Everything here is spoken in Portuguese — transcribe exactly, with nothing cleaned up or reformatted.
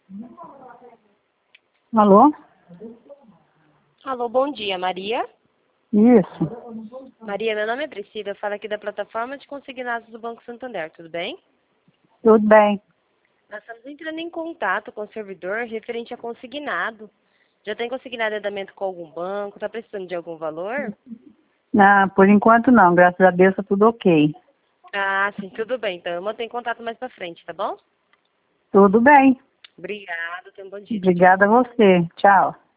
Alô? Alô, bom dia, Maria. Isso. Maria, meu nome é Priscila, eu falo aqui da plataforma de consignados do Banco Santander, tudo bem? Tudo bem. Nós estamos entrando em contato com o servidor referente a consignado. Já tem consignado andamento com algum banco? Está precisando de algum valor? Ah, por enquanto não, graças a Deus tá tudo ok. Ah, sim, tudo bem. Então eu mantenho contato mais pra frente, tá bom? Tudo bem. Obrigada, tenha um bom dia. Tchau, tchau. Obrigada a você. Tchau.